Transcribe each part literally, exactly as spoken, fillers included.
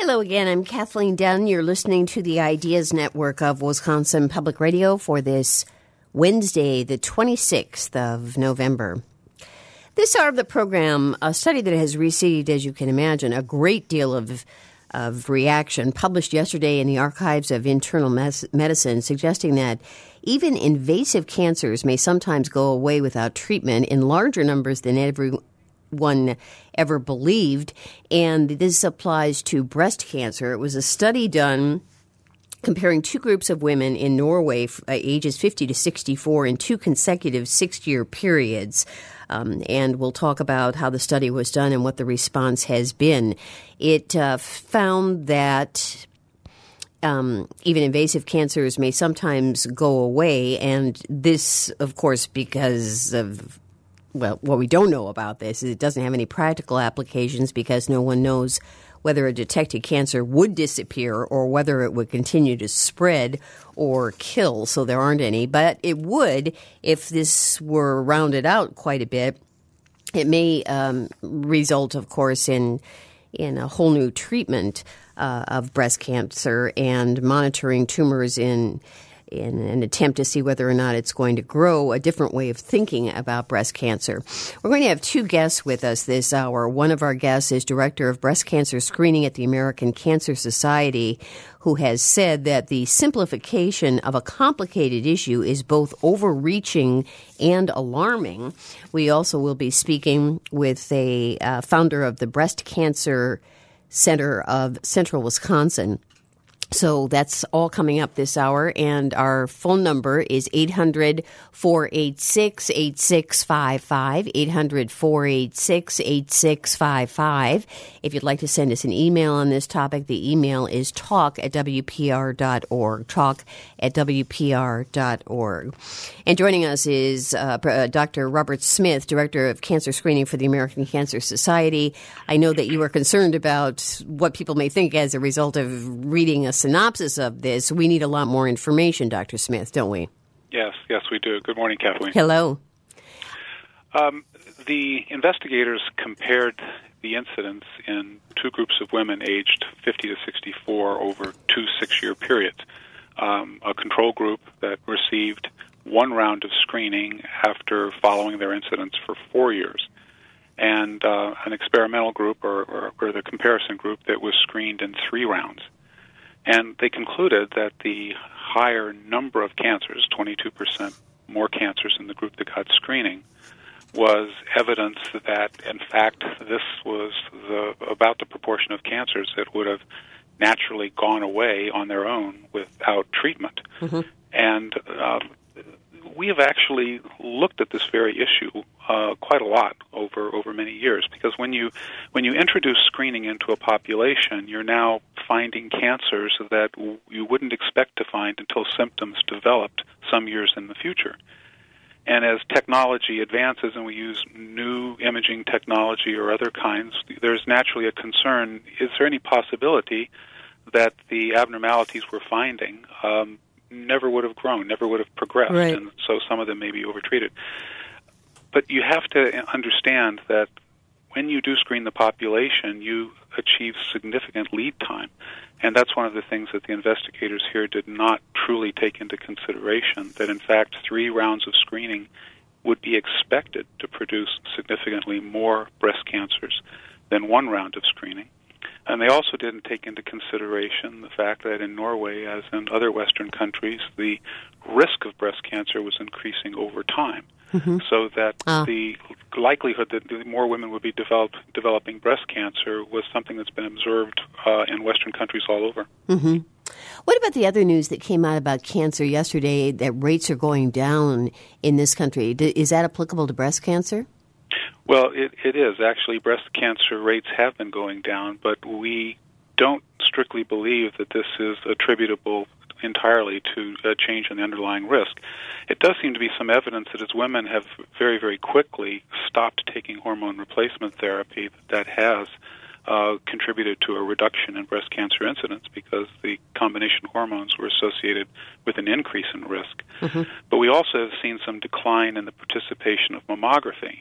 Hello again. I'm Kathleen Dunn. You're listening to the Ideas Network of Wisconsin Public Radio for this Wednesday, the twenty-sixth of November. This hour of the program, a study that has received, as you can imagine, a great deal of of reaction, published yesterday in the Archives of Internal Medicine, suggesting that even invasive cancers may sometimes go away without treatment in larger numbers than everyone ever believed. And this applies to breast cancer. It was a study done comparing two groups of women in Norway, uh, ages fifty to sixty-four, in two consecutive six-year periods. Um, and we'll talk about how the study was done and what the response has been. It uh, found that um, even invasive cancers may sometimes go away, and this, of course, because of well, what we don't know about this is it doesn't have any practical applications because no one knows whether a detected cancer would disappear or whether it would continue to spread or kill. So there aren't any. But it would, if this were rounded out quite a bit, it may um, result, of course, in in a whole new treatment uh, of breast cancer and monitoring tumors in in an attempt to see whether or not it's going to grow, a different way of thinking about breast cancer. We're going to have two guests with us this hour. One of our guests is Director of Breast Cancer Screening at the American Cancer Society, who has said that the simplification of a complicated issue is both overreaching and alarming. We also will be speaking with a uh, founder of the Breast Cancer Center of Central Wisconsin. So that's all coming up this hour, and our phone number is eight hundred, four eight six, eight six five five, eight hundred, four eight six, eight six five five. If you'd like to send us an email on this topic, the email is talk at w p r dot org, talk at w p r dot org. And joining us is uh, Doctor Robert Smith, Director of Cancer Screening for the American Cancer Society. I know that you are concerned about what people may think as a result of reading a synopsis of this. We need a lot more information, Doctor Smith, don't we? Yes, yes, we do. Good morning, Kathleen. Hello. Um, the investigators compared the incidence in two groups of women aged fifty to sixty-four over two six-year periods. Um, a control group that received one round of screening after following their incidence for four years, and uh, an experimental group or, or, or the comparison group that was screened in three rounds. And they concluded that the higher number of cancers, twenty-two percent more cancers in the group that got screening, was evidence that, in fact, this was the, about the proportion of cancers that would have naturally gone away on their own without treatment. Mm-hmm. And uh, we have actually looked at this very issue uh, quite a lot over over many years, because when you when you introduce screening into a population, you're now finding cancers that w- you wouldn't expect to find until symptoms developed some years in the future. And as technology advances and we use new imaging technology or other kinds, there's naturally a concern, is there any possibility that the abnormalities we're finding um, never would have grown, never would have progressed, right. And so some of them may be overtreated. But you have to understand that when you do screen the population, you achieve significant lead time. And that's one of the things that the investigators here did not truly take into consideration, that in fact three rounds of screening would be expected to produce significantly more breast cancers than one round of screening. And they also didn't take into consideration the fact that in Norway, as in other Western countries, the risk of breast cancer was increasing over time. Mm-hmm. So that oh. the likelihood that more women would be develop, developing breast cancer was something that's been observed uh, in Western countries all over. Mm-hmm. What about the other news that came out about cancer yesterday, that rates are going down in this country? Is that applicable to breast cancer? Well, it, it is. Actually, breast cancer rates have been going down, but we don't strictly believe that this is attributable entirely to a change in the underlying risk. It does seem to be some evidence that as women have very, very quickly stopped taking hormone replacement therapy, that, that has uh, contributed to a reduction in breast cancer incidence, because the combination hormones were associated with an increase in risk. Mm-hmm. But we also have seen some decline in the participation of mammography.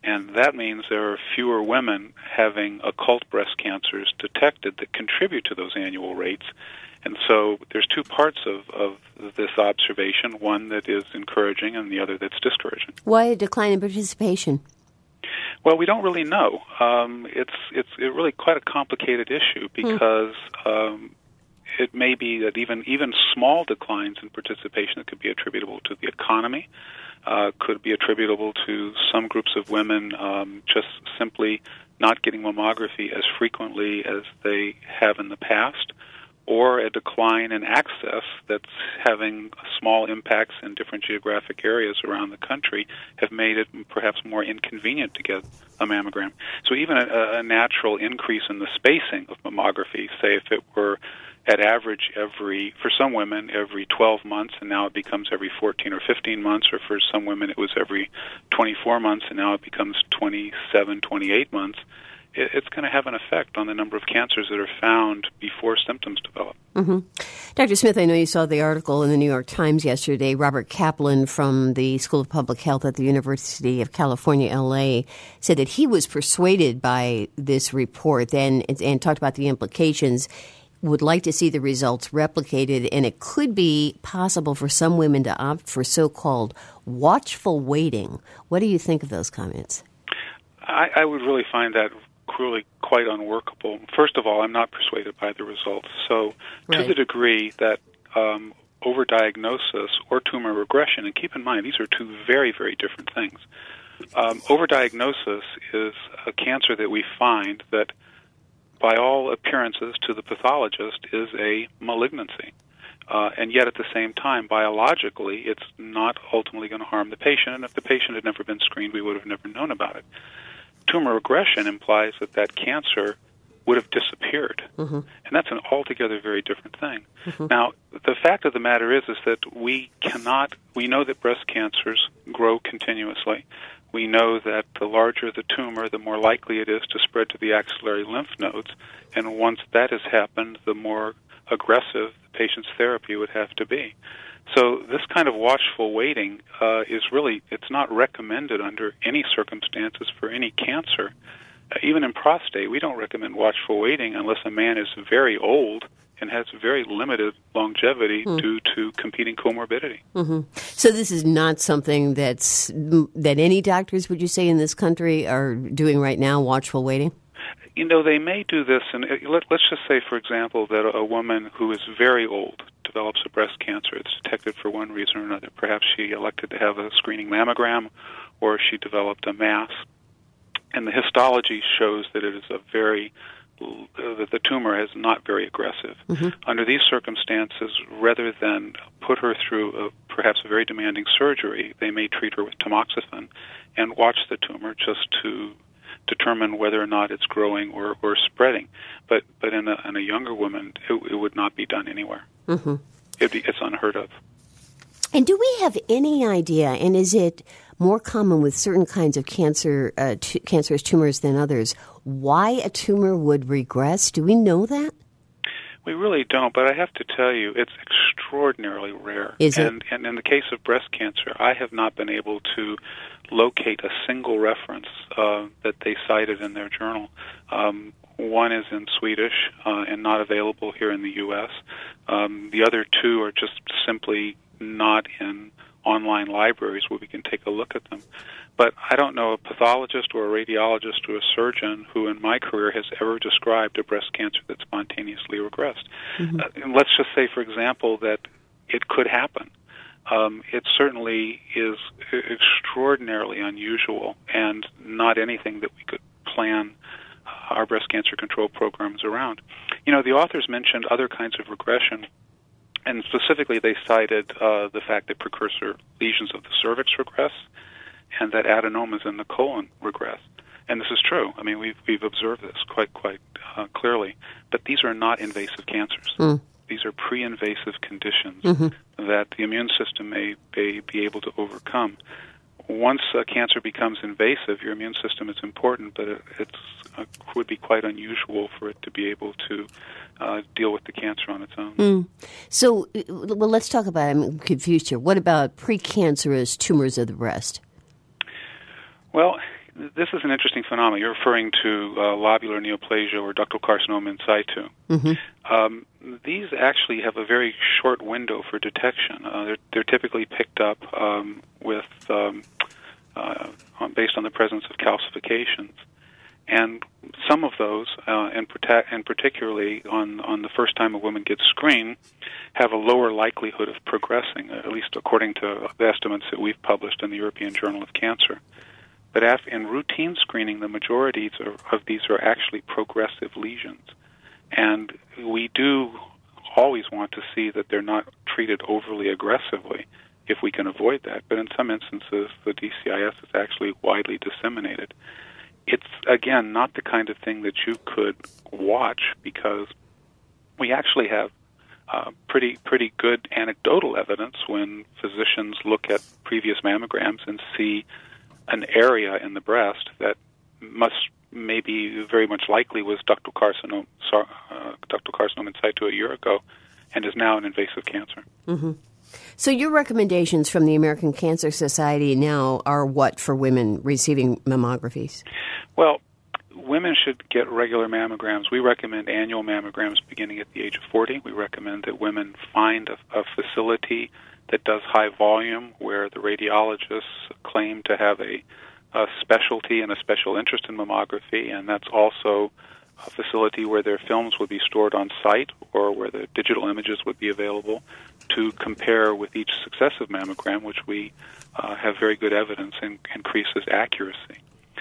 And that means there are fewer women having occult breast cancers detected that contribute to those annual rates. And so there's two parts of, of this observation, one that is encouraging and the other that's discouraging. Why a decline in participation? Well, we don't really know. Um, it's it's it really quite a complicated issue because hmm. um, it may be that even, even small declines in participation that could be attributable to the economy, uh, could be attributable to some groups of women um, just simply not getting mammography as frequently as they have in the past, or a decline in access that's having small impacts in different geographic areas around the country have made it perhaps more inconvenient to get a mammogram. So even a, a natural increase in the spacing of mammography, say if it were at average every, for some women, every twelve months, and now it becomes every fourteen or fifteen months, or for some women it was every twenty-four months, and now it becomes twenty-seven, twenty-eight months, it's going to have an effect on the number of cancers that are found before symptoms develop. Mm-hmm. Doctor Smith, I know you saw the article in the New York Times yesterday. Robert Kaplan from the School of Public Health at the University of California, L A, said that he was persuaded by this report and, and talked about the implications, would like to see the results replicated, and it could be possible for some women to opt for so-called watchful waiting. What do you think of those comments? I, I would really find that cruelly quite unworkable. First of all, I'm not persuaded by the results. So right. to the degree that um, overdiagnosis or tumor regression, and keep in mind these are two very, very different things. Um, overdiagnosis is a cancer that we find that by all appearances to the pathologist is a malignancy. Uh, and yet at the same time, biologically, it's not ultimately going to harm the patient. And if the patient had never been screened, we would have never known about it. Tumor regression implies that that cancer would have disappeared. Mm-hmm. And that's an altogether very different thing. Mm-hmm. Now, the fact of the matter is, is that we cannot, we know that breast cancers grow continuously. We know that the larger the tumor, the more likely it is to spread to the axillary lymph nodes. And once that has happened, the more aggressive the patient's therapy would have to be. So this kind of watchful waiting uh, is really, it's not recommended under any circumstances for any cancer. Uh, even in prostate, we don't recommend watchful waiting unless a man is very old and has very limited longevity mm. due to competing comorbidity. Mm-hmm. So this is not something that's that any doctors, would you say, in this country are doing right now, watchful waiting? You know, they may do this, and let, let's just say, for example, that a woman who is very old develops a breast cancer. It's detected for one reason or another. Perhaps she elected to have a screening mammogram, or she developed a mass, and the histology shows that it is a very that the tumor is not very aggressive. Mm-hmm. Under these circumstances, rather than put her through a, perhaps a very demanding surgery, they may treat her with tamoxifen and watch the tumor just to determine whether or not it's growing or, or spreading. But but in a, in a younger woman, it, it would not be done anywhere. Mm-hmm. It'd be, it's unheard of. And do we have any idea, and is it more common with certain kinds of cancer, uh, t- cancerous tumors than others, why a tumor would regress? Do we know that? We really don't, but I have to tell you, it's extraordinarily rare. Is it? And, and in the case of breast cancer, I have not been able to locate a single reference uh, that they cited in their journal. Um, one is in Swedish uh, and not available here in the U S Um, the other two are just simply not in online libraries where we can take a look at them. But I don't know a pathologist or a radiologist or a surgeon who in my career has ever described a breast cancer that spontaneously regressed. Mm-hmm. Uh, and let's just say, for example, that it could happen. Um, it certainly is extraordinarily unusual and not anything that we could plan our breast cancer control programs around. You know, the authors mentioned other kinds of regression, and specifically they cited uh, the fact that precursor lesions of the cervix regress and that adenomas in the colon regress. And this is true. I mean, we've, we've observed this quite, quite uh, clearly. But these are not invasive cancers. Mm. These are pre-invasive conditions mm-hmm. that the immune system may, may be able to overcome. Once a cancer becomes invasive, your immune system is important, but it it's, uh, would be quite unusual for it to be able to uh, deal with the cancer on its own. Mm. So, well, let's talk about, I'm confused here. What about precancerous tumors of the breast? Well, this is an interesting phenomenon. You're referring to uh, lobular neoplasia or ductal carcinoma in situ. Mm-hmm. Um, these actually have a very short window for detection. Uh, they're, they're typically picked up um, with um, uh, based on the presence of calcifications. And some of those, uh, and, prota- and particularly on, on the first time a woman gets screened, have a lower likelihood of progressing, at least according to the estimates that we've published in the European Journal of Cancer. But af- in routine screening, the majority of these are actually progressive lesions. And we do always want to see that they're not treated overly aggressively if we can avoid that. But in some instances, the D C I S is actually widely disseminated. It's, again, not the kind of thing that you could watch because we actually have uh, pretty pretty good anecdotal evidence when physicians look at previous mammograms and see an area in the breast that must maybe very much likely was ductal carcinoma, uh, ductal carcinoma in situ a year ago and is now an invasive cancer. Mm-hmm. So your recommendations from the American Cancer Society now are what for women receiving mammographies? Well, women should get regular mammograms. We recommend annual mammograms beginning at the age of forty. We recommend that women find a, a facility that does high volume where the radiologists claim to have a, a specialty and a special interest in mammography, and that's also a facility where their films would be stored on site or where the digital images would be available to compare with each successive mammogram, which we uh, have very good evidence in, increases accuracy.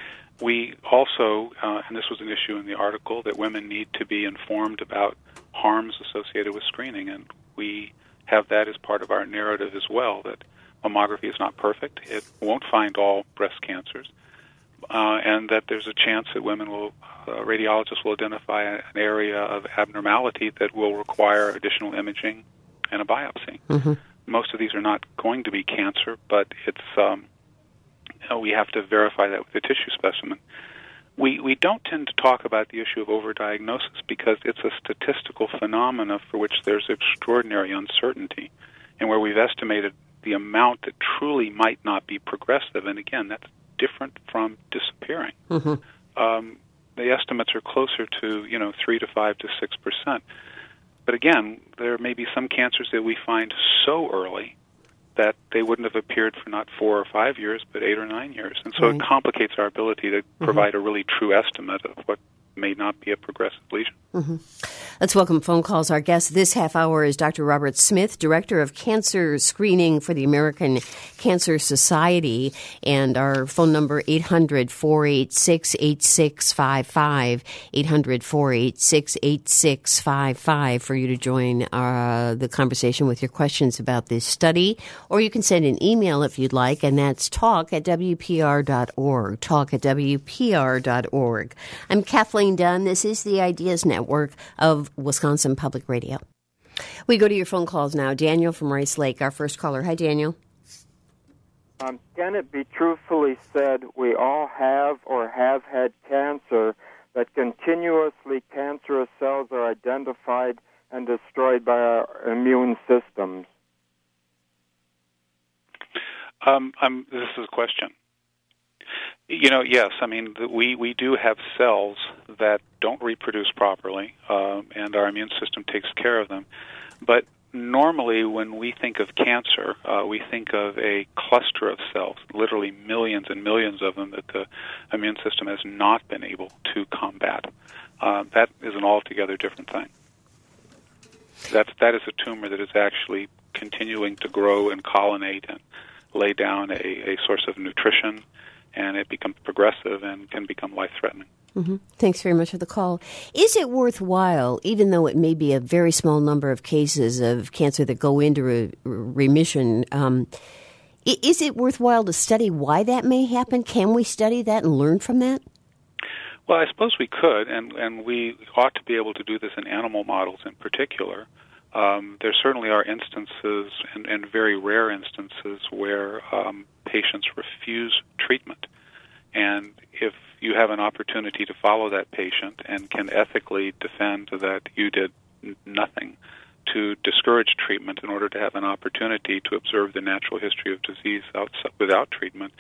We also, uh, and this was an issue in the article, that women need to be informed about harms associated with screening, and we have that as part of our narrative as well, that mammography is not perfect. It won't find all breast cancers, uh, and that there's a chance that women will, uh, radiologists will identify an area of abnormality that will require additional imaging and a biopsy. Mm-hmm. Most of these are not going to be cancer, but it's um, you know, we have to verify that with a tissue specimen. We we don't tend to talk about the issue of overdiagnosis because it's a statistical phenomena for which there's extraordinary uncertainty, and where we've estimated the amount that truly might not be progressive. And again, that's different from disappearing. Mm-hmm. Um, the estimates are closer to you know three to five to six percent. But again, there may be some cancers that we find so early that they wouldn't have appeared for not four or five years, but eight or nine years. And so right. It complicates our ability to mm-hmm. provide a really true estimate of what may not be a progressive lesion. Mm-hmm. Let's welcome phone calls. Our guest this half hour is Doctor Robert Smith, Director of Cancer Screening for the American Cancer Society, and our phone number eight hundred, four eight six, eight six five five, eight hundred, four eight six, eight six five five for you to join uh, the conversation with your questions about this study, or you can send an email if you'd like, and that's talk at w p r dot org, talk at w p r dot org. I'm Kathleen Dunn. This is the Ideas Network of Wisconsin Public Radio. We go to your phone calls now. Daniel from Rice Lake, our first caller. Hi, Daniel. Um, can it be truthfully said we all have or have had cancer, but continuously cancerous cells are identified and destroyed by our immune systems? Um, I'm, this is a question. You know, yes. I mean, we, we do have cells that don't reproduce properly, um, and our immune system takes care of them. But normally when we think of cancer, uh, we think of a cluster of cells, literally millions and millions of them that the immune system has not been able to combat. Uh, that is an altogether different thing. That's, that is a tumor that is actually continuing to grow and colonate and lay down a, a source of nutrition, and it becomes progressive and can become life-threatening. Mm-hmm. Thanks very much for the call. Is it worthwhile, even though it may be a very small number of cases of cancer that go into re- remission, um, is it worthwhile to study why that may happen? Can we study that and learn from that? Well, I suppose we could, and, and we ought to be able to do this in animal models in particular. Um, there certainly are instances, and, and very rare instances, where um, patients refuse treatment. And if you have an opportunity to follow that patient and can ethically defend that you did n- nothing to discourage treatment in order to have an opportunity to observe the natural history of disease outside, without treatment,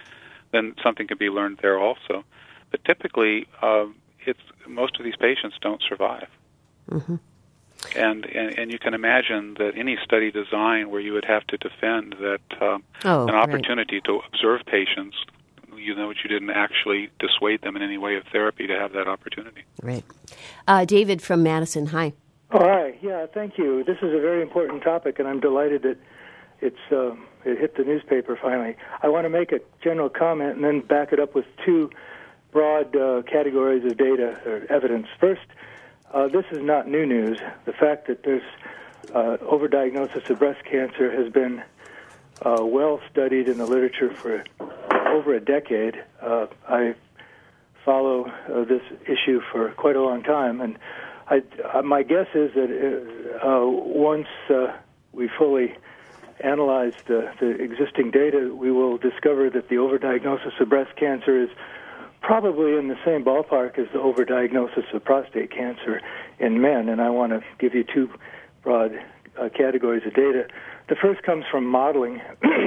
then something can be learned there also. But typically, uh, it's most of these patients don't survive. Mm-hmm. And, and and you can imagine that any study design where you would have to defend that um, oh, an opportunity right. to observe patients, you know, you didn't actually dissuade them in any way of therapy to have that opportunity. Right. Uh, David from Madison, hi. Oh, hi. Yeah, thank you. This is a very important topic, and I'm delighted that it's uh, it hit the newspaper finally. I want to make a general comment and then back it up with two broad uh, categories of data or evidence. First, uh, this is not new news. The fact that there's uh, overdiagnosis of breast cancer has been uh, well studied in the literature for over a decade. Uh, I follow uh, this issue for quite a long time, and I, uh, my guess is that uh, once uh, we fully analyze the, the existing data, we will discover that the overdiagnosis of breast cancer is probably in the same ballpark as the overdiagnosis of prostate cancer in men, and I want to give you two broad uh, categories of data. The first comes from modeling.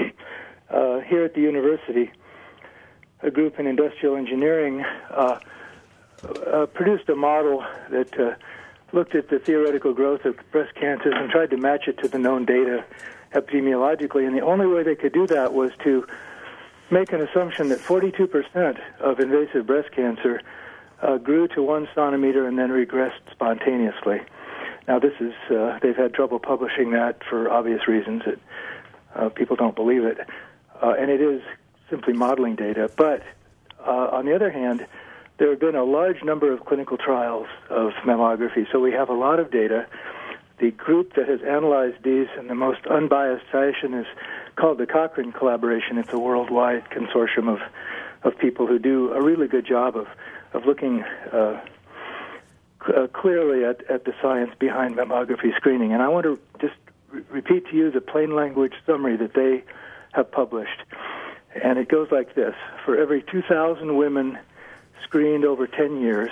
uh, here at the university, a group in industrial engineering uh, uh, produced a model that uh, looked at the theoretical growth of breast cancers and tried to match it to the known data epidemiologically, and the only way they could do that was to make an assumption that forty-two percent of invasive breast cancer uh, grew to one centimeter and then regressed spontaneously. Now, this is, uh, they've had trouble publishing that for obvious reasons, that uh, people don't believe it, uh, and it is simply modeling data. But uh, on the other hand, there have been a large number of clinical trials of mammography, so we have a lot of data. The group that has analyzed these in the most unbiased fashion is called the Cochrane Collaboration. It's a worldwide consortium of, of people who do a really good job of, of looking uh, c- uh, clearly at, at the science behind mammography screening. And I want to just re- repeat to you the plain language summary that they have published. And it goes like this. For every two thousand women screened over ten years,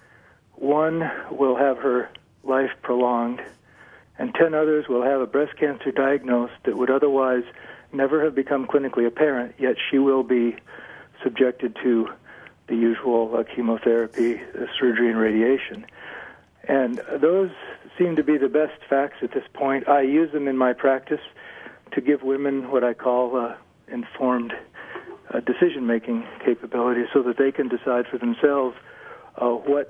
one will have her life prolonged, and ten others will have a breast cancer diagnosed that would otherwise never have become clinically apparent, yet she will be subjected to the usual uh, chemotherapy, uh, surgery, and radiation. And those seem to be the best facts at this point. I use them in my practice to give women what I call uh, informed uh, decision-making capabilities so that they can decide for themselves uh, what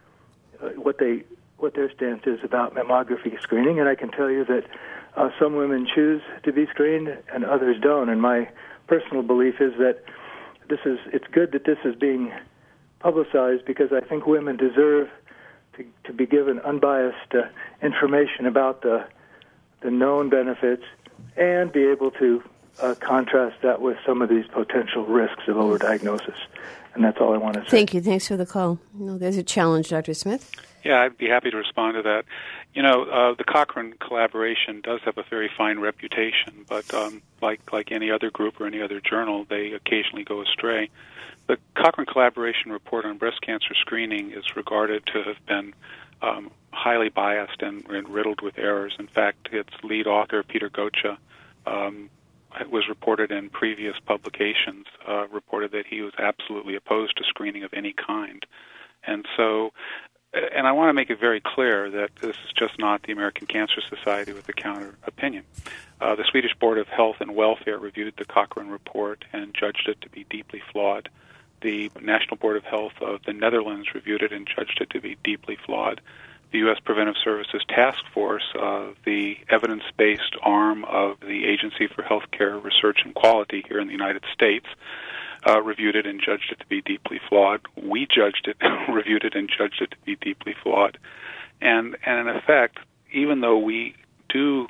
uh, what they what their stance is about mammography screening. And I can tell you that uh, some women choose to be screened and others don't. And my personal belief is that this is it's good that this is being publicized, because I think women deserve to, to be given unbiased uh, information about the the known benefits and be able to uh, contrast that with some of these potential risks of overdiagnosis. And that's all I want to say. Thank you. Thanks for the call. No, there's a challenge, Doctor Smith. Yeah, I'd be happy to respond to that. You know, uh, the Cochrane Collaboration does have a very fine reputation, but um, like like any other group or any other journal, they occasionally go astray. The Cochrane Collaboration report on breast cancer screening is regarded to have been um, highly biased and, and riddled with errors. In fact, its lead author, Peter Gocha, um, was reported in previous publications, uh, reported that he was absolutely opposed to screening of any kind. And so, and I want to make it very clear that this is just not the American Cancer Society with a counter opinion. Uh, the Swedish Board of Health and Welfare reviewed the Cochrane report and judged it to be deeply flawed. The National Board of Health of the Netherlands reviewed it and judged it to be deeply flawed. The U S Preventive Services Task Force, uh, the evidence-based arm of the Agency for Healthcare Research and Quality here in the United States, uh, reviewed it and judged it to be deeply flawed. We judged it, reviewed it, and judged it to be deeply flawed. And, and in effect, even though we do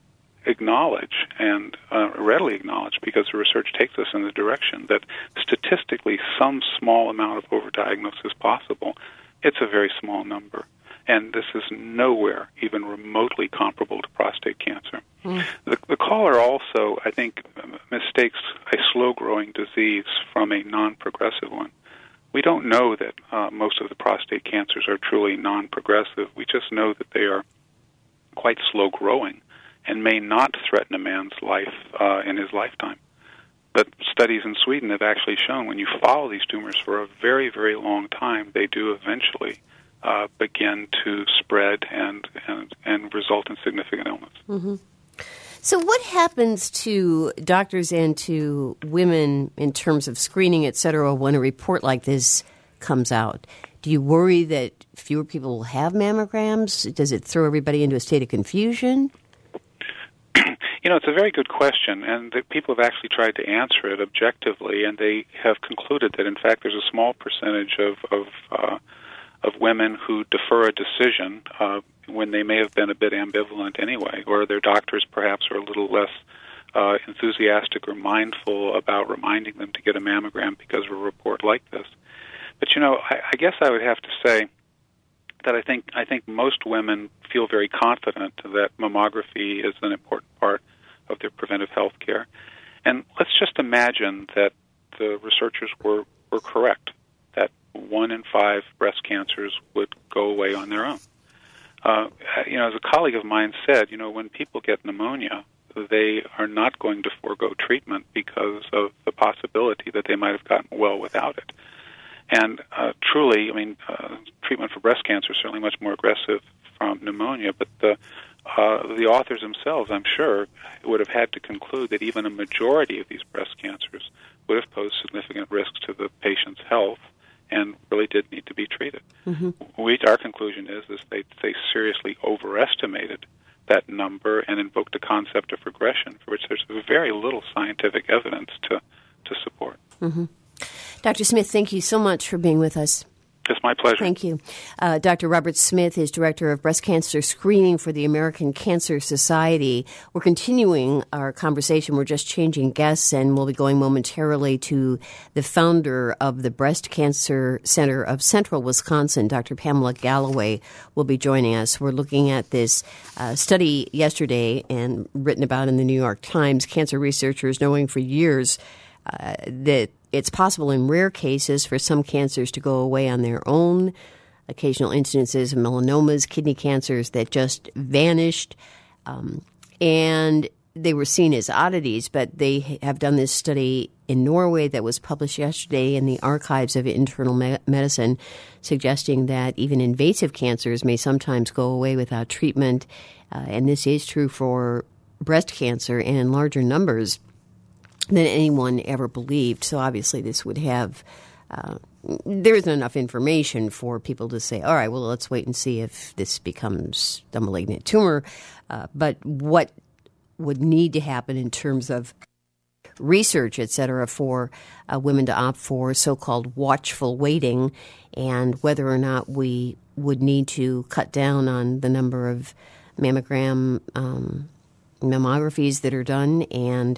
acknowledge and uh, readily acknowledge, because the research takes us in the direction that statistically some small amount of overdiagnosis is possible, it's a very small number. And this is nowhere even remotely comparable to prostate cancer. Mm. The, the caller also, I think, mistakes a slow-growing disease from a non-progressive one. We don't know that uh, most of the prostate cancers are truly non-progressive. We just know that they are quite slow-growing and may not threaten a man's life uh, in his lifetime. but studies in Sweden have actually shown when you follow these tumors for a very, very long time, they do eventually uh, begin to spread and, and, and result in significant illness. Mm-hmm. So what happens to doctors and to women in terms of screening, et cetera, when a report like this comes out? Do you worry that fewer people will have mammograms? Does it throw everybody into a state of confusion? You know, it's a very good question, and the people have actually tried to answer it objectively, and they have concluded that, in fact, there's a small percentage of of, uh, of women who defer a decision uh, when they may have been a bit ambivalent anyway, or their doctors perhaps are a little less uh, enthusiastic or mindful about reminding them to get a mammogram because of a report like this. But, you know, I, I guess I would have to say that I think I think most women feel very confident that mammography is an important part of their preventive health care. And let's just imagine that the researchers were, were correct, that one in five breast cancers would go away on their own. Uh, you know, as a colleague of mine said, you know, when people get pneumonia, they are not going to forego treatment because of the possibility that they might have gotten well without it. And uh, truly, I mean, uh, treatment for breast cancer is certainly much more aggressive from pneumonia, but the uh, the authors themselves, I'm sure, would have had to conclude that even a majority of these breast cancers would have posed significant risks to the patient's health and really did need to be treated. Mm-hmm. We, our conclusion is, is they, they seriously overestimated that number and invoked a concept of regression for which there's very little scientific evidence to, to support. Mm-hmm. Doctor Smith, thank you so much for being with us. It's my pleasure. Thank you. Uh, Doctor Robert Smith is Director of Breast Cancer Screening for the American Cancer Society. We're continuing our conversation. We're just changing guests, and we'll be going momentarily to the founder of the Breast Cancer Center of Central Wisconsin. Doctor Pamela Galloway will be joining us. We're looking at this uh, study yesterday and written about in the New York Times. Cancer researchers knowing for years uh, that it's possible in rare cases for some cancers to go away on their own, occasional incidences of melanomas, kidney cancers that just vanished. Um, and they were seen as oddities, but they have done this study in Norway that was published yesterday in the Archives of Internal Me- Medicine, suggesting that even invasive cancers may sometimes go away without treatment. Uh, and this is true for breast cancer and in larger numbers than anyone ever believed. So obviously this would have, uh, there isn't enough information for people to say, all right, well, let's wait and see if this becomes a malignant tumor. Uh, but what would need to happen in terms of research, et cetera, for uh, women to opt for so-called watchful waiting, and whether or not we would need to cut down on the number of mammogram um, mammographies that are done, and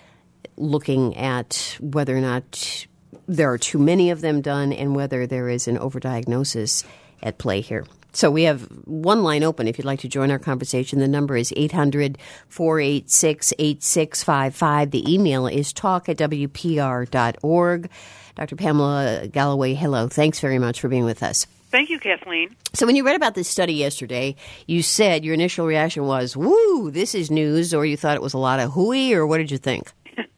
looking at whether or not there are too many of them done and whether there is an overdiagnosis at play here. So we have one line open if you'd like to join our conversation. The number is eight hundred, four eight six, eight six five five. The email is talk at w p r dot org. Doctor Pamela Galloway, hello. Thanks very much for being with us. Thank you, Kathleen. So when you read about this study yesterday, you said your initial reaction was, woo, this is news, or you thought it was a lot of hooey, or what did you think?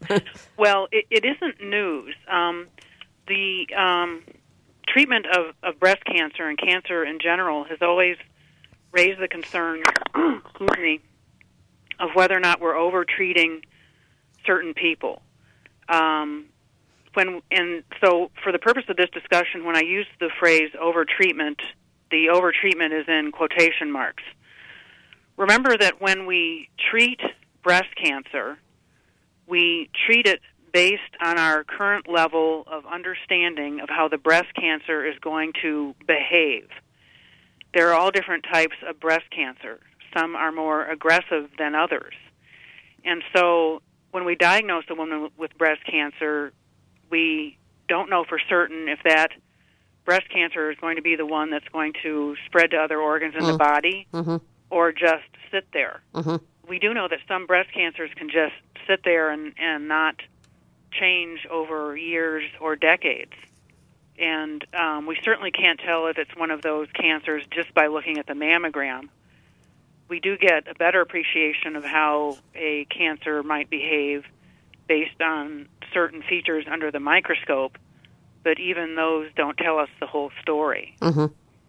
Well, it, it isn't news. Um, the um, treatment of, of breast cancer and cancer in general has always raised the concern, excuse me, of whether or not we're over-treating certain people. Um, when and so, for the purpose of this discussion, when I use the phrase over-treatment, the over-treatment is in quotation marks. Remember that when we treat breast cancer, we treat it based on our current level of understanding of how the breast cancer is going to behave. There are all different types of breast cancer. Some are more aggressive than others. And so when we diagnose a woman with breast cancer, we don't know for certain if that breast cancer is going to be the one that's going to spread to other organs in mm. the body mm-hmm. or just sit there. Mm-hmm. We do know that some breast cancers can just sit there and, and not change over years or decades. And um, we certainly can't tell if it's one of those cancers just by looking at the mammogram. We do get a better appreciation of how a cancer might behave based on certain features under the microscope, but even those don't tell us the whole story. Mm-hmm.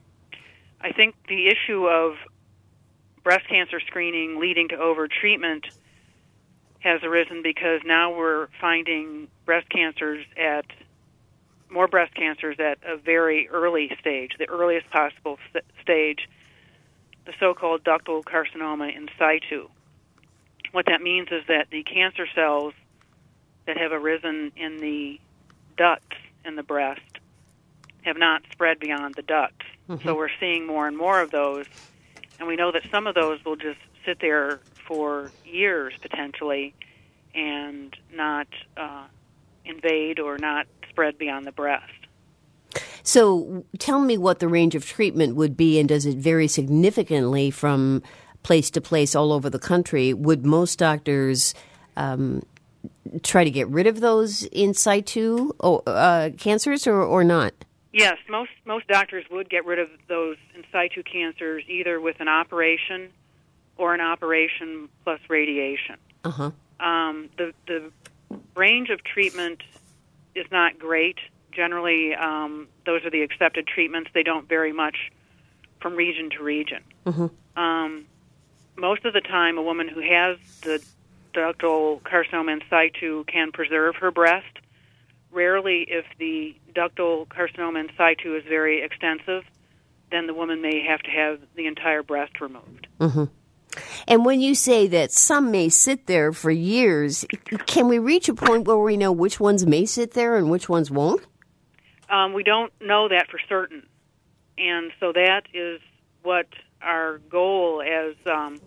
I think the issue of breast cancer screening leading to overtreatment has arisen because now we're finding breast cancers at more breast cancers at a very early stage, the earliest possible st- stage, the so-called ductal carcinoma in situ. What that means is that the cancer cells that have arisen in the ducts in the breast have not spread beyond the ducts. Mm-hmm. So we're seeing more and more of those, and we know that some of those will just sit there for years potentially and not uh, invade or not spread beyond the breast. So tell me what the range of treatment would be, and does it vary significantly from place to place all over the country? Would most doctors um, try to get rid of those in situ uh, cancers or, or not? Yes, most most doctors would get rid of those in situ cancers either with an operation or an operation plus radiation. Uh-huh. Um, the the range of treatment is not great. Generally, um, those are the accepted treatments. They don't vary much from region to region. Mm-hmm. Um, most of the time, a woman who has the ductal carcinoma in situ can preserve her breast. Rarely, if the ductal carcinoma in situ is very extensive, then the woman may have to have the entire breast removed. Mm-hmm. And when you say that some may sit there for years, can we reach a point where we know which ones may sit there and which ones won't? Um, we don't know that for certain. And so that is what our goal as um,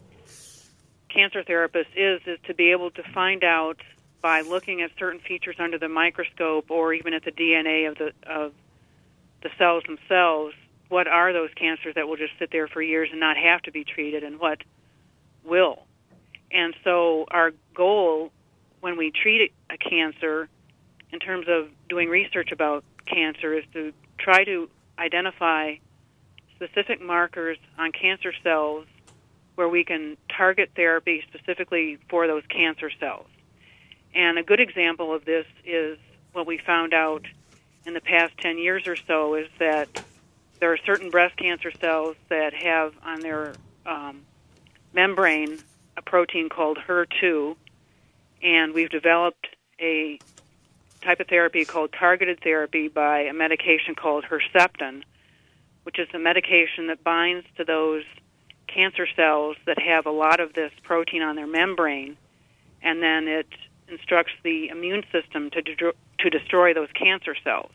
cancer therapists is, is to be able to find out by looking at certain features under the microscope or even at the D N A of the of the cells themselves, what are those cancers that will just sit there for years and not have to be treated, and what will. And so our goal when we treat a cancer in terms of doing research about cancer is to try to identify specific markers on cancer cells where we can target therapy specifically for those cancer cells. And a good example of this is what we found out in the past ten years or so is that there are certain breast cancer cells that have on their um, membrane a protein called H E R two, and we've developed a type of therapy called targeted therapy by a medication called Herceptin, which is a medication that binds to those cancer cells that have a lot of this protein on their membrane, and then it instructs the immune system to de- to destroy those cancer cells.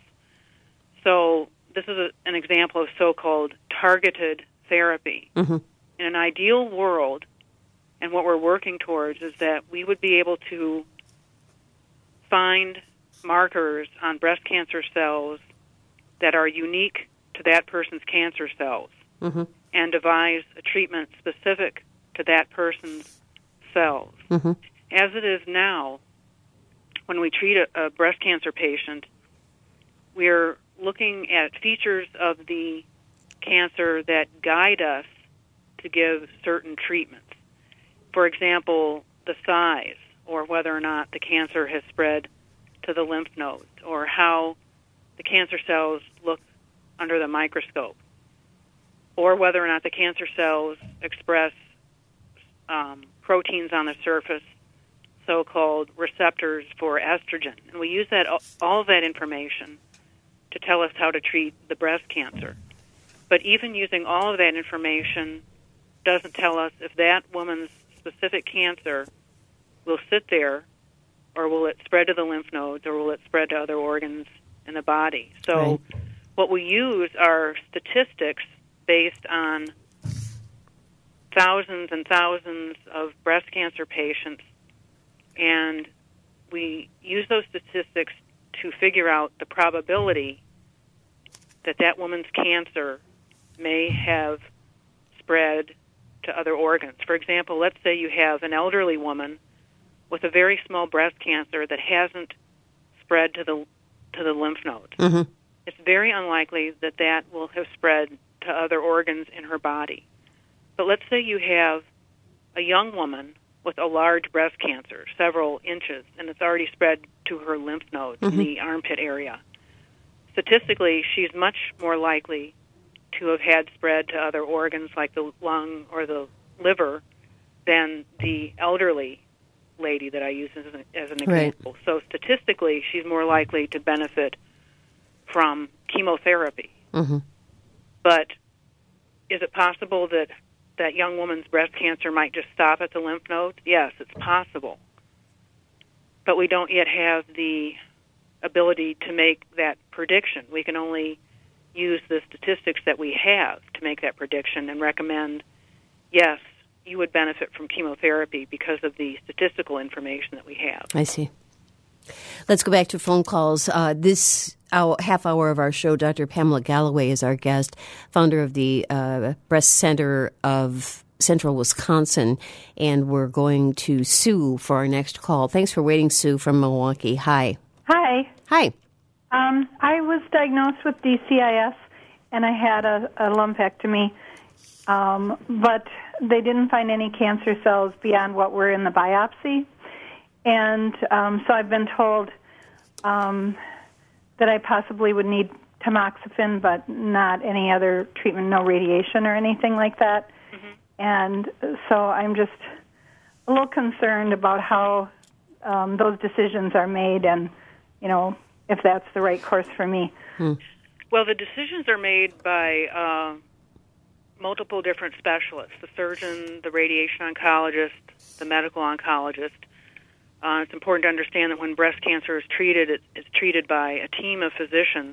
So this is a, an example of so-called targeted therapy. Mm-hmm. In an ideal world, and what we're working towards is that we would be able to find markers on breast cancer cells that are unique to that person's cancer cells, mm-hmm. and devise a treatment specific to that person's cells. Mm-hmm. As it is now, when we treat a, a breast cancer patient, we're looking at features of the cancer that guide us to give certain treatments. For example, the size, or whether or not the cancer has spread to the lymph nodes, or how the cancer cells look under the microscope, or whether or not the cancer cells express um, proteins on the surface, so-called receptors for estrogen. And we use that all of that information to tell us how to treat the breast cancer. But even using all of that information doesn't tell us if that woman's specific cancer will sit there, or will it spread to the lymph nodes, or will it spread to other organs in the body. So right. What we use are statistics based on thousands and thousands of breast cancer patients, and we use those statistics to figure out the probability that that woman's cancer may have spread to other organs. For example, let's say you have an elderly woman with a very small breast cancer that hasn't spread to the to the lymph nodes. Mm-hmm. It's very unlikely that that will have spread to other organs in her body. But let's say you have a young woman with a large breast cancer, several inches, and it's already spread to her lymph nodes mm-hmm. in the armpit area. Statistically, she's much more likely to have had spread to other organs like the lung or the liver than the elderly lady that I use as an, as an example. Right. So statistically, she's more likely to benefit from chemotherapy. Mm-hmm. But is it possible that that young woman's breast cancer might just stop at the lymph node? Yes, it's possible. But we don't yet have the ability to make that prediction. We can only use the statistics that we have to make that prediction and recommend, yes, you would benefit from chemotherapy because of the statistical information that we have. I see. Let's go back to phone calls. Uh, this hour, half hour of our show, Doctor Pamela Galloway is our guest, founder of the uh, Breast Center of Central Wisconsin, and we're going to Sue for our next call. Thanks for waiting, Sue from Milwaukee. Hi. Hi. Hi. Um, I was diagnosed with D C I S, and I had a, a lumpectomy, um, but they didn't find any cancer cells beyond what were in the biopsy. And um, so I've been told um, that I possibly would need tamoxifen, but not any other treatment, no radiation or anything like that. Mm-hmm. And so I'm just a little concerned about how um, those decisions are made and, you know, if that's the right course for me. Hmm. Well, the decisions are made by uh, multiple different specialists, the surgeon, the radiation oncologist, the medical oncologist. Uh, it's important to understand that when breast cancer is treated, it, it's treated by a team of physicians.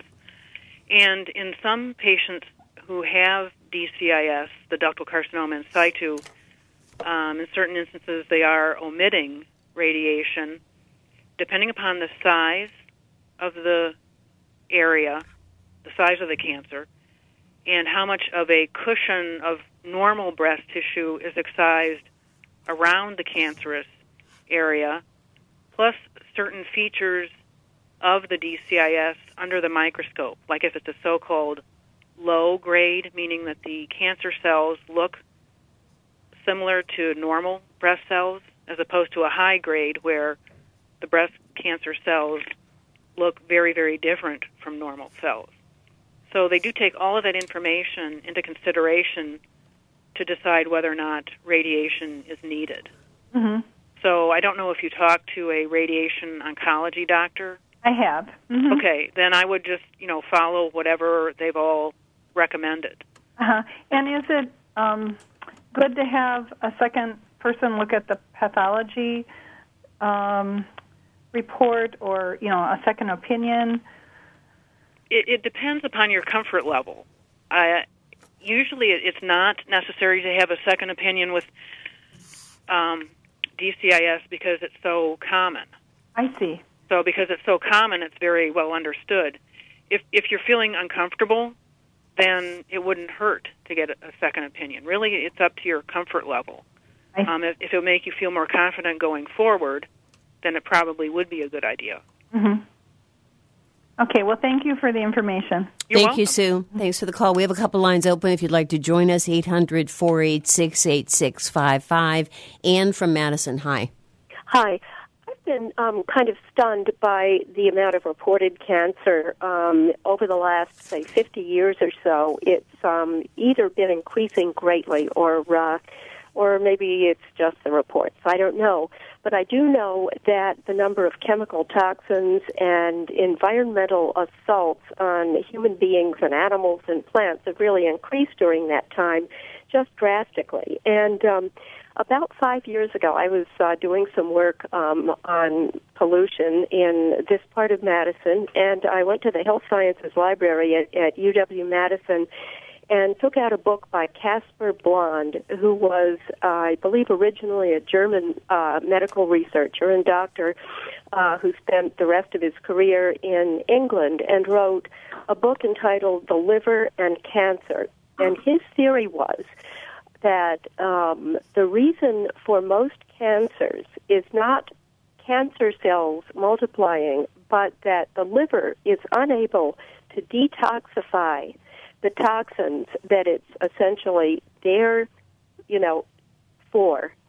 And in some patients who have D C I S, the ductal carcinoma in situ, um, in certain instances they are omitting radiation, depending upon the size of the area, the size of the cancer, and how much of a cushion of normal breast tissue is excised around the cancerous area, plus certain features of the D C I S under the microscope, like if it's a so-called low grade, meaning that the cancer cells look similar to normal breast cells, as opposed to a high grade where the breast cancer cells look very, very different from normal cells. So they do take all of that information into consideration to decide whether or not radiation is needed. Mm-hmm. So I don't know if you talked to a radiation oncology doctor. I have. Mm-hmm. Okay, then I would just, you know, follow whatever they've all recommended. Uh-huh. And is it um, good to have a second person look at the pathology um, report or, you know, a second opinion? It, it depends upon your comfort level. Uh, usually it's not necessary to have a second opinion with um, D C I S because it's so common. I see. So because it's so common, it's very well understood. If if you're feeling uncomfortable, then it wouldn't hurt to get a, a second opinion. Really, it's up to your comfort level. Um, if, if it would make you feel more confident going forward, then it probably would be a good idea. Mm-hmm. Okay, well, thank you for the information. You're Thank welcome. you, Sue. Thanks for the call. We have a couple lines open if you'd like to join us, eight hundred, four eight six, eight six five five. Anne from Madison, hi. Hi. I've been um, kind of stunned by the amount of reported cancer um, over the last, say, fifty years or so. It's um, either been increasing greatly or uh, or maybe it's just the reports. I don't know. But I do know that the number of chemical toxins and environmental assaults on human beings and animals and plants have really increased during that time just drastically. And um, about five years ago, I was uh, doing some work um, on pollution in this part of Madison, and I went to the Health Sciences Library at, at U W-Madison and took out a book by Caspar Blond, who was, uh, I believe, originally a German uh, medical researcher and doctor uh, who spent the rest of his career in England and wrote a book entitled The Liver and Cancer. And his theory was that um, the reason for most cancers is not cancer cells multiplying, but that the liver is unable to detoxify the toxins that it's essentially there, you know, for.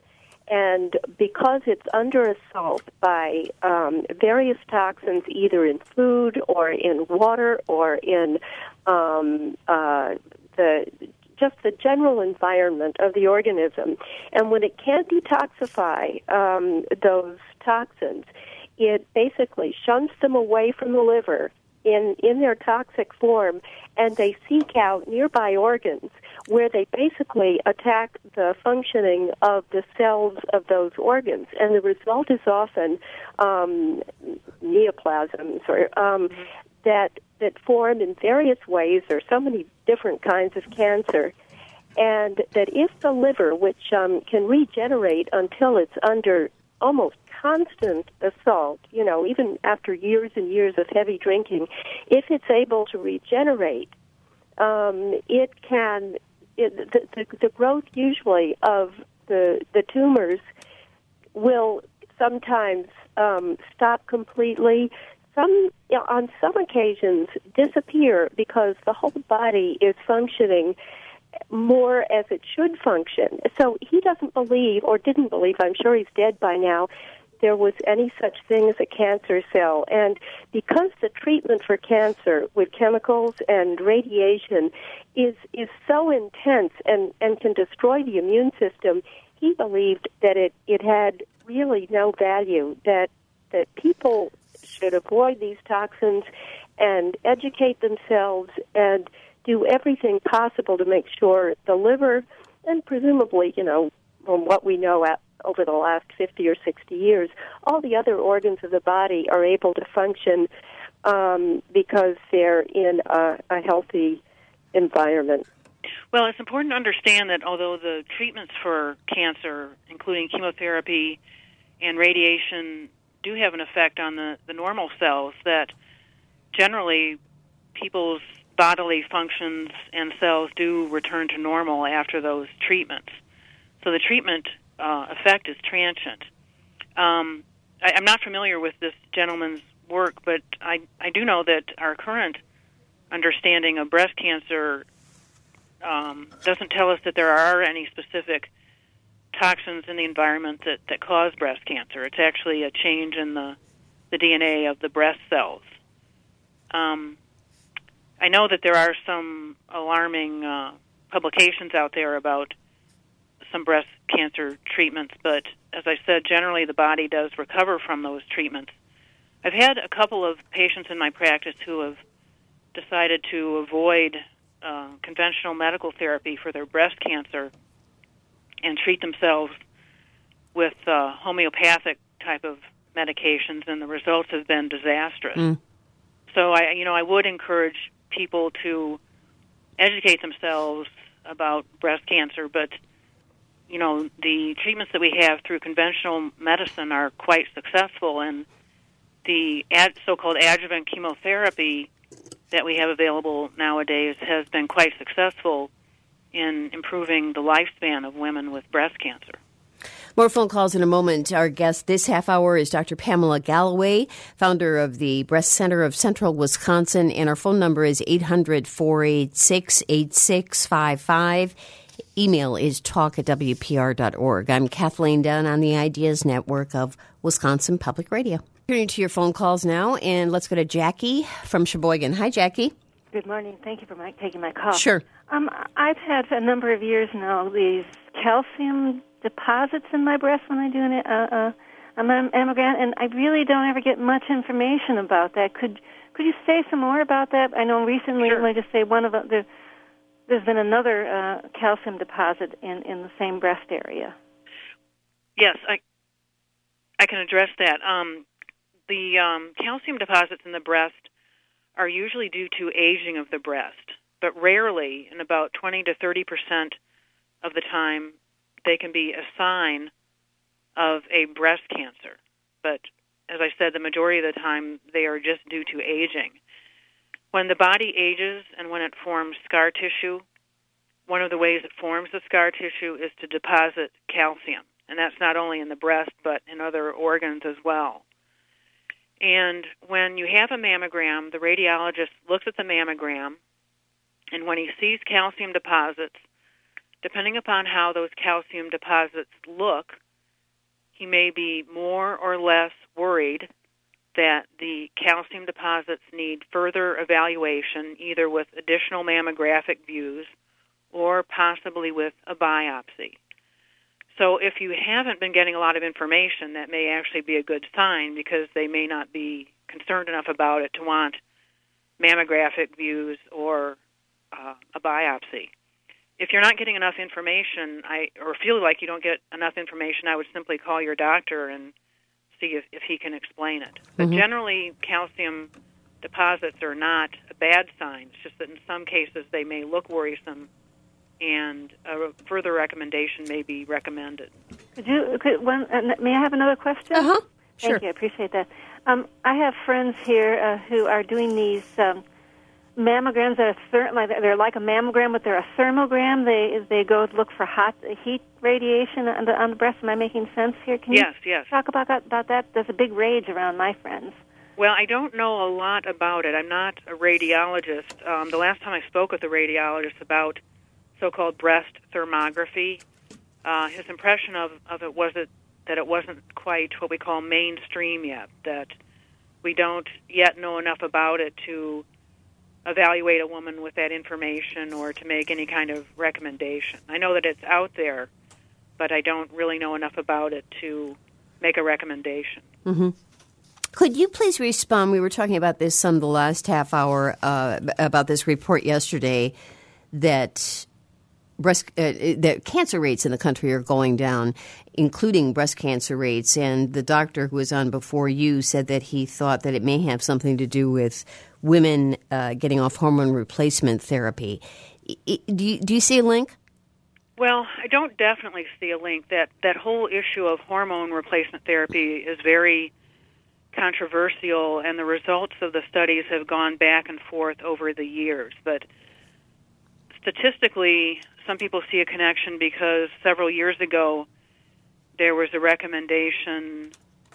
And because it's under assault by um, various toxins, either in food or in water or in um, uh, the just the general environment of the organism, and when it can't detoxify um, those toxins, it basically shuns them away from the liver in, in their toxic form, and they seek out nearby organs where they basically attack the functioning of the cells of those organs. And the result is often um, neoplasms or um, that that form in various ways. There are so many different kinds of cancer. And that if the liver, which um, can regenerate until it's under almost constant assault, you know, even after years and years of heavy drinking, if it's able to regenerate, um, it can, it, the, the, the growth usually of the, the tumors will sometimes um, stop completely. Some, you know, on some occasions, disappear because the whole body is functioning more as it should function. So he doesn't believe, or didn't believe, I'm sure he's dead by now, there was any such thing as a cancer cell. And because the treatment for cancer with chemicals and radiation is is so intense and, and can destroy the immune system, he believed that it, it had really no value, that that people should avoid these toxins and educate themselves and do everything possible to make sure the liver, and presumably, you know, from what we know at, over the last fifty or sixty years, all the other organs of the body are able to function um, because they're in a, a healthy environment. Well, it's important to understand that although the treatments for cancer, including chemotherapy and radiation, do have an effect on the, the normal cells, that generally people's bodily functions and cells do return to normal after those treatments. So the treatment uh, effect is transient. Um, I, I'm not familiar with this gentleman's work, but I, I do know that our current understanding of breast cancer um, doesn't tell us that there are any specific toxins in the environment that, that cause breast cancer. It's actually a change in the, the D N A of the breast cells. Um, I know that there are some alarming uh, publications out there about some breast cancer treatments, but as I said, generally the body does recover from those treatments. I've had a couple of patients in my practice who have decided to avoid uh, conventional medical therapy for their breast cancer and treat themselves with uh, homeopathic type of medications, and the results have been disastrous. Mm. So I, you know, I would encourage people to educate themselves about breast cancer, but, you know, the treatments that we have through conventional medicine are quite successful, and the ad, so-called adjuvant chemotherapy that we have available nowadays has been quite successful in improving the lifespan of women with breast cancer. More phone calls in a moment. Our guest this half hour is Doctor Pamela Galloway, founder of the Breast Center of Central Wisconsin, and our phone number is eight hundred, four eight six, eight six five five. Email is talk at w p r dot org. I'm Kathleen Dunn on the Ideas Network of Wisconsin Public Radio. Turning to your phone calls now, and let's go to Jackie from Sheboygan. Hi, Jackie. Good morning. Thank you for my, taking my call. Sure. Um, I've had for a number of years now these calcium deposits in my breast when I do an, uh, uh, a mammogram, and I really don't ever get much information about that. Could could you say some more about that? I know recently, Sure. let me just say, one of the, there, there's been another uh, calcium deposit in, in the same breast area. Yes, I I can address that. Um, the um, calcium deposits in the breast are usually due to aging of the breast, but rarely, in about twenty to thirty percent of the time, they can be a sign of a breast cancer. But as I said, the majority of the time they are just due to aging. When the body ages and when it forms scar tissue, one of the ways it forms the scar tissue is to deposit calcium. And that's not only in the breast, but in other organs as well. And when you have a mammogram, the radiologist looks at the mammogram, and when he sees calcium deposits, depending upon how those calcium deposits look, he may be more or less worried that the calcium deposits need further evaluation, either with additional mammographic views or possibly with a biopsy. So if you haven't been getting a lot of information, that may actually be a good sign, because they may not be concerned enough about it to want mammographic views or uh, a biopsy. If you're not getting enough information, I or feel like you don't get enough information, I would simply call your doctor and see if, if he can explain it. But Mm-hmm. generally, calcium deposits are not a bad sign. It's just that in some cases they may look worrisome, and a further recommendation may be recommended. Could you? Could, one, uh, may I have another question? Uh huh. Thank Sure. you. I appreciate that. Um, I have friends here uh, who are doing these um, mammograms that are ther- like, they're like a mammogram, but they're a thermogram. They they go look for hot heat radiation on the, on the breast. Am I making sense here? Can Yes, you yes. talk about that, about that? There's a big rage around my friends. Well, I don't know a lot about it. I'm not a radiologist. Um, the last time I spoke with a radiologist about so-called breast thermography, uh, his impression of, of it was that, that it wasn't quite what we call mainstream yet, that we don't yet know enough about it to evaluate a woman with that information or to make any kind of recommendation. I know that it's out there, but I don't really know enough about it to make a recommendation. Mm-hmm. Could you please respond? We were talking about this some the last half hour, uh, about this report yesterday that breast uh, that cancer rates in the country are going down, including breast cancer rates. And the doctor who was on before you said that he thought that it may have something to do with women uh, getting off hormone replacement therapy. I, do you, do you see a link? Well, I don't definitely see a link. That that whole issue of hormone replacement therapy is very controversial, and the results of the studies have gone back and forth over the years. But statistically, some people see a connection because several years ago there was a recommendation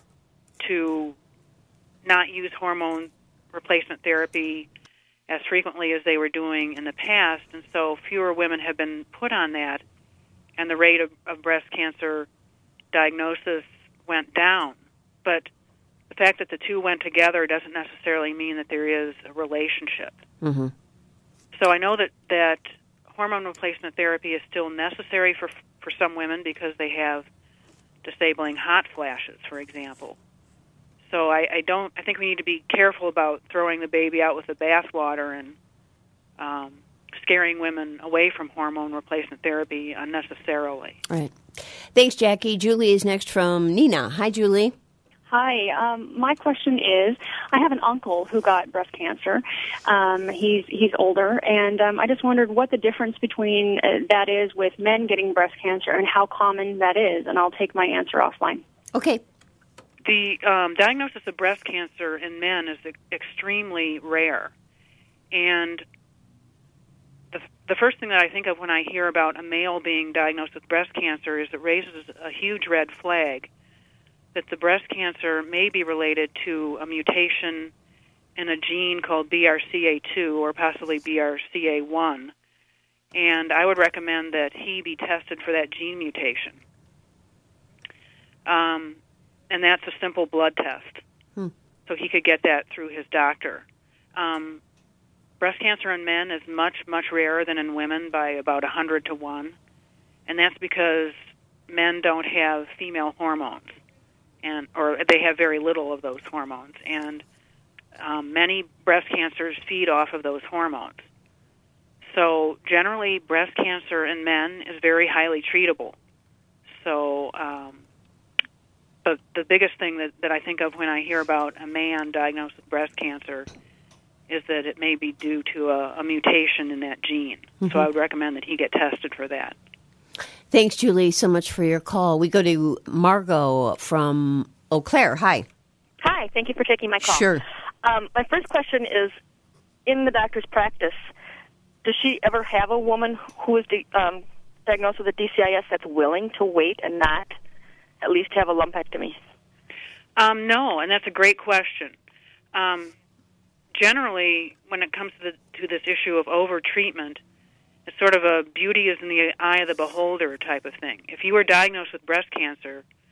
to not use hormone replacement therapy as frequently as they were doing in the past, and so fewer women have been put on that, and the rate of, of breast cancer diagnosis went down. But the fact that the two went together doesn't necessarily mean that there is a relationship. Mm-hmm. So I know that, that hormone replacement therapy is still necessary for for some women because they have disabling hot flashes, for example. So I, I don't. I think we need to be careful about throwing the baby out with the bathwater and um, scaring women away from hormone replacement therapy unnecessarily. Right. Thanks, Jackie. Julie is next from Nina. Hi, Julie. Hi. Um, my question is, I have an uncle who got breast cancer. Um, he's he's older, and um, I just wondered what the difference between uh, that is with men getting breast cancer and how common that is, and I'll take my answer offline. Okay. The um, diagnosis of breast cancer in men is e- extremely rare, and the the first thing that I think of when I hear about a male being diagnosed with breast cancer is it raises a huge red flag that the breast cancer may be related to a mutation in a gene called B R C A two or possibly B R C A one. And I would recommend that he be tested for that gene mutation. Um, and that's a simple blood test. Hmm. So he could get that through his doctor. Um, breast cancer in men is much, much rarer than in women by about one hundred to one. And that's because men don't have female hormones. And or they have very little of those hormones, and um, many breast cancers feed off of those hormones. So generally, breast cancer in men is very highly treatable. So, um, but the biggest thing that, that I think of when I hear about a man diagnosed with breast cancer is that it may be due to a, a mutation in that gene. Mm-hmm. So I would recommend that he get tested for that. Thanks, Julie, so much for your call. We go to Margot from Eau Claire. Hi. Hi. Thank you for taking my call. Sure. Um, my first question is, in the doctor's practice, does she ever have a woman who is di- um, diagnosed with a D C I S that's willing to wait and not at least have a lumpectomy? Um, no, and that's a great question. Um, generally, when it comes to, the, to this issue of over-treatment, it's sort of a beauty is in the eye of the beholder type of thing. If you were diagnosed with breast cancer,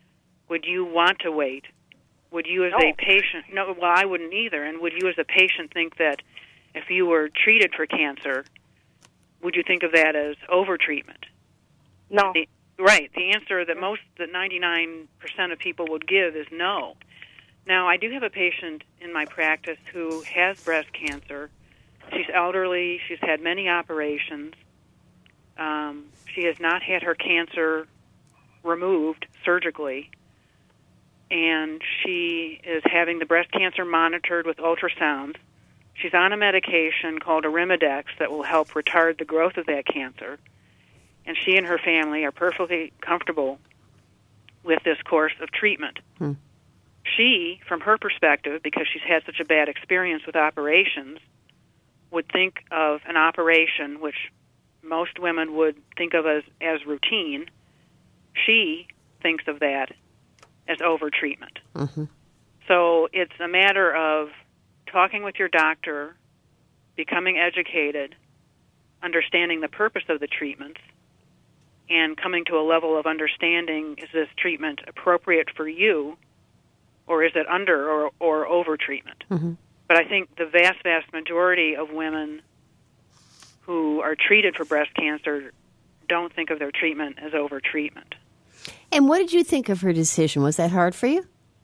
would you want to wait? Would you as No. a patient, no, well, I wouldn't either, and would you as a patient think that if you were treated for cancer, would you think of that as over-treatment? No. The, right. The answer that most, that ninety-nine percent of people would give is no. Now, I do have a patient in my practice who has breast cancer. She's elderly. She's had many operations. Um, she has not had her cancer removed surgically, and she is having the breast cancer monitored with ultrasound. She's on a medication called Arimidex that will help retard the growth of that cancer, and she and her family are perfectly comfortable with this course of treatment. Hmm. She, from her perspective, because she's had such a bad experience with operations, would think of an operation which most women would think of as, as routine. She thinks of that as over-treatment. Mm-hmm. So it's a matter of talking with your doctor, becoming educated, understanding the purpose of the treatments, and coming to a level of understanding, is this treatment appropriate for you, or is it under or, or over-treatment? Mm-hmm. But I think the vast, vast majority of women who are treated for breast cancer don't think of their treatment as over-treatment. And what did you think of her decision? Was that hard for you?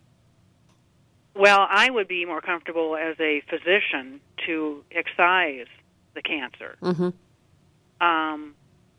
Well, I would be more comfortable as a physician to excise the cancer. Mm-hmm. Um,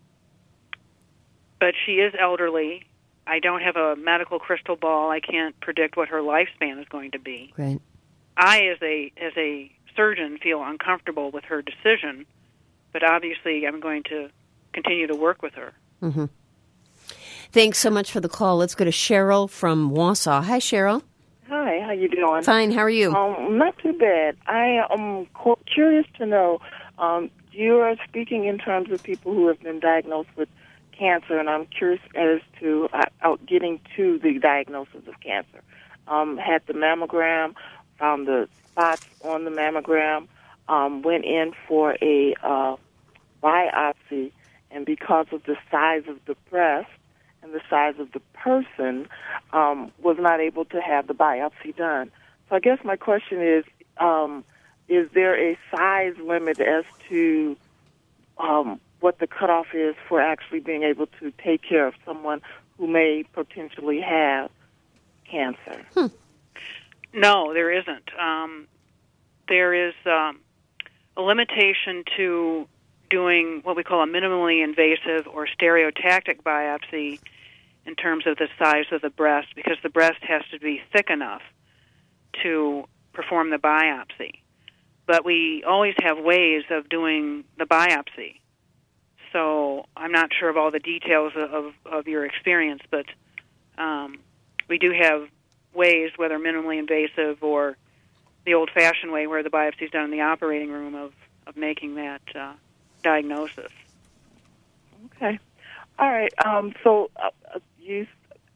but she is elderly. I don't have a medical crystal ball. I can't predict what her lifespan is going to be. Right. I, as a as a surgeon, feel uncomfortable with her decision, but obviously I'm going to continue to work with her. Mm-hmm. Thanks so much for the call. Let's go to Cheryl from Wausau. Hi, Cheryl. Hi, how you doing? Fine. How are you? Um, not too bad. I am cu- curious to know, um, you are speaking in terms of people who have been diagnosed with cancer, and I'm curious as to uh, out getting to the diagnosis of cancer. Um, had the mammogram, found the spots on the mammogram, um, went in for a uh, biopsy, and because of the size of the breast and the size of the person, um, was not able to have the biopsy done. So I guess my question is, um, is there a size limit as to um, what the cutoff is for actually being able to take care of someone who may potentially have cancer? Hmm. No, there isn't. Um, there is um, a limitation to doing what we call a minimally invasive or stereotactic biopsy in terms of the size of the breast, because the breast has to be thick enough to perform the biopsy. But we always have ways of doing the biopsy. So I'm not sure of all the details of, of your experience, but um, we do have ways, whether minimally invasive or the old-fashioned way where the biopsy is done in the operating room, of, of making that uh, diagnosis. Okay. All right. Um, so uh, you...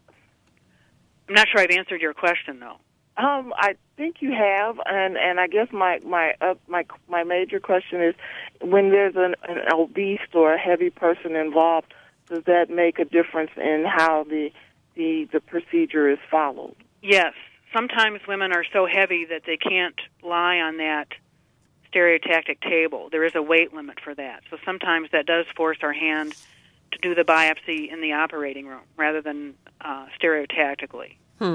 I'm not sure I've answered your question, though. Um, I think you have, and, and I guess my my uh, my my major question is, when there's an, an obese or a heavy person involved, does that make a difference in how the the the procedure is followed? Yes. Sometimes women are so heavy that they can't lie on that stereotactic table. There is a weight limit for that. So sometimes that does force our hand to do the biopsy in the operating room rather than uh, stereotactically. Hmm.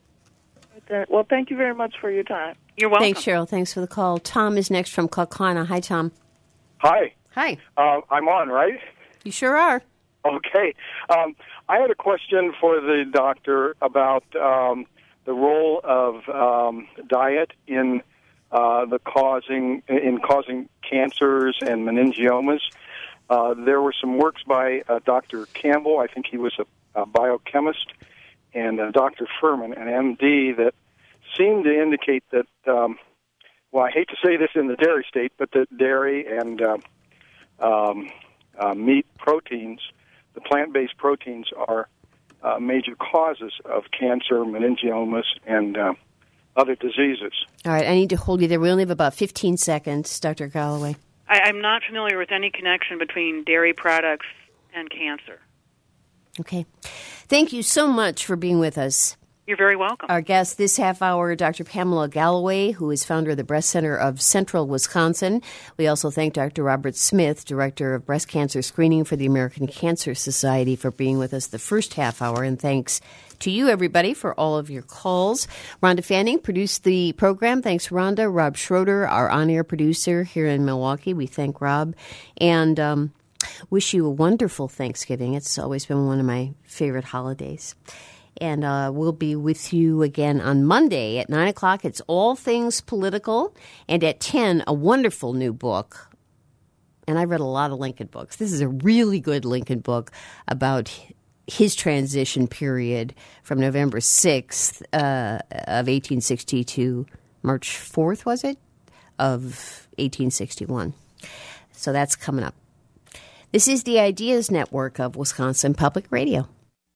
Well, thank you very much for your time. You're welcome. Thanks, Cheryl. Thanks for the call. Tom is next from Kaukauna. Hi, Tom. Hi. Hi. Uh, I'm on, right? You sure are. Okay. Um, I had a question for the doctor about um, the role of um, diet in uh, the causing in causing cancers and meningiomas. Uh, there were some works by uh, Doctor Campbell. I think he was a, a biochemist, and uh, Doctor Furman, an M D, that seemed to indicate that, um, well, I hate to say this in the dairy state, but that dairy and uh, um, uh, meat proteins, the plant-based proteins, are uh, major causes of cancer, meningiomas, and uh, other diseases. All right, I need to hold you there. We only have about fifteen seconds, Doctor Galloway. I, I'm not familiar with any connection between dairy products and cancer. Okay. Thank you so much for being with us. You're very welcome. Our guest this half hour, Doctor Pamela Galloway, who is founder of the Breast Center of Central Wisconsin. We also thank Doctor Robert Smith, Director of Breast Cancer Screening for the American Cancer Society, for being with us the first half hour. And thanks to you, everybody, for all of your calls. Rhonda Fanning produced the program. Thanks, Rhonda. Rob Schroeder, our on-air producer here in Milwaukee. We thank Rob. And um, wish you a wonderful Thanksgiving. It's always been one of my favorite holidays. And uh, we'll be with you again on Monday at nine o'clock. It's All Things Political. And at ten, a wonderful new book. And I read a lot of Lincoln books. This is a really good Lincoln book about his transition period from November sixth uh, of eighteen sixty to March fourth, was it, of eighteen sixty-one. So that's coming up. This is the Ideas Network of Wisconsin Public Radio.